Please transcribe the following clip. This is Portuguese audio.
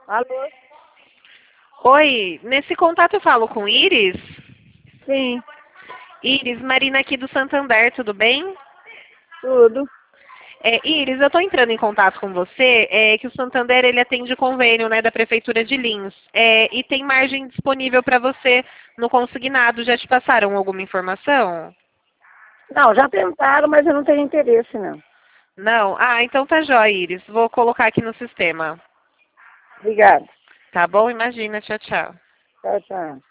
Alô? Oi, nesse contato eu falo com Iris? Sim, Iris, Marina aqui do Santander, tudo bem? tudo. Iris, eu estou entrando em contato com você, que o Santander ele atende convênio, né, da Prefeitura de Lins, e tem margem disponível para você no consignado. Já te passaram alguma informação? Não, já tentaram, mas eu não tenho interesse, não. Não? Ah, então tá jóia, Iris. Vou colocar aqui no sistema. Obrigada. Tá bom? Imagina. Tchau, tchau. Tchau, tchau.